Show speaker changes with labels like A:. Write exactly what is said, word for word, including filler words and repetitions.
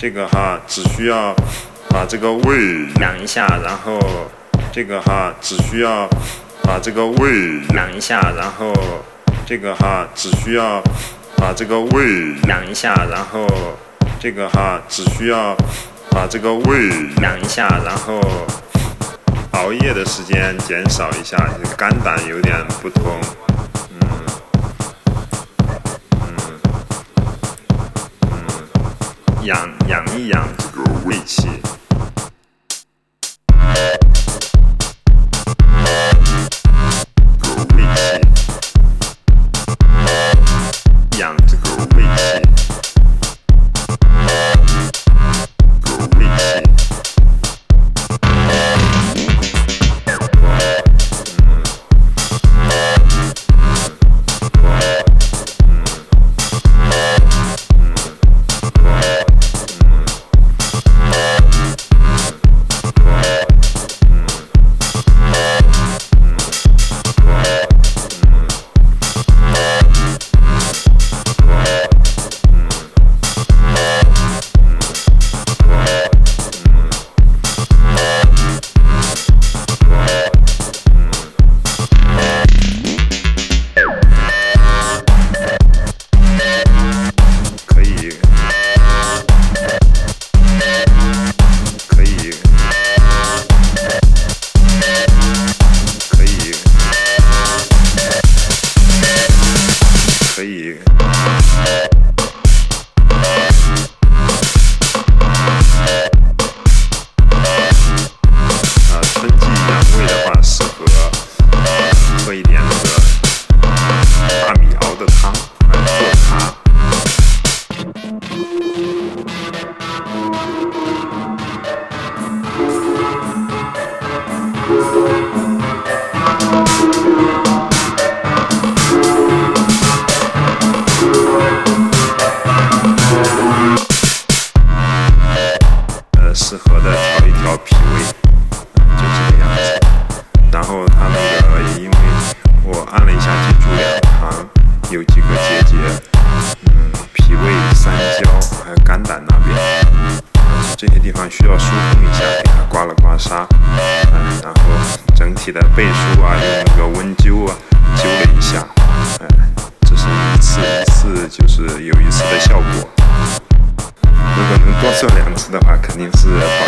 A: 这个哈只需要把这个胃养一下，然后这个哈只需要把这个胃养一下，然后这个哈只需要把这个胃养一下，然后这个哈只需要把这个胃养一下，然后熬夜的时间减少一下，肝胆有点不通，嗯嗯嗯，养养一养这个胃气。养这个胃气，胃气，适合的调一调脾胃，就这个样子。然后它那个，因为我按了一下脊柱两旁有几个结节，嗯，脾胃、三焦还有肝胆那边，这些地方需要疏通一下，给它刮了刮痧，嗯，然后整体的背书啊，用那个温灸啊灸了一下，嗯，这是一次一次就是有一次的效果。如果能多做两次的话，肯定是